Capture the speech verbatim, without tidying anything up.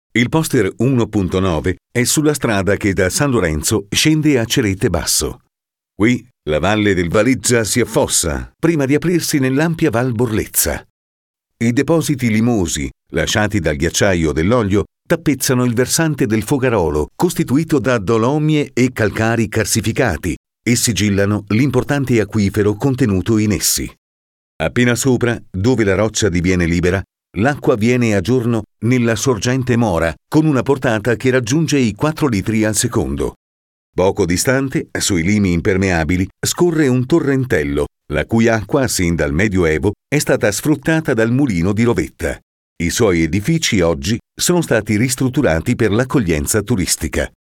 Il poster uno punto nove è sulla strada che da San Lorenzo scende a Cerete Basso. Qui la valle del Valeggia si affossa prima di aprirsi nell'ampia Val Borlezza. I depositi limosi, lasciati dal ghiacciaio dell'Oglio, tappezzano il versante del Fogarolo, costituito da dolomie e calcari carsificati, e sigillano l'importante acquifero contenuto in essi. Appena sopra, dove la roccia diviene libera, l'acqua viene a giorno nella sorgente Mora, con una portata che raggiunge i quattro litri al secondo. Poco distante, sui limi impermeabili, scorre un torrentello, la cui acqua, sin dal Medioevo, è stata sfruttata dal mulino di Rovetta. I suoi edifici oggi sono stati ristrutturati per l'accoglienza turistica.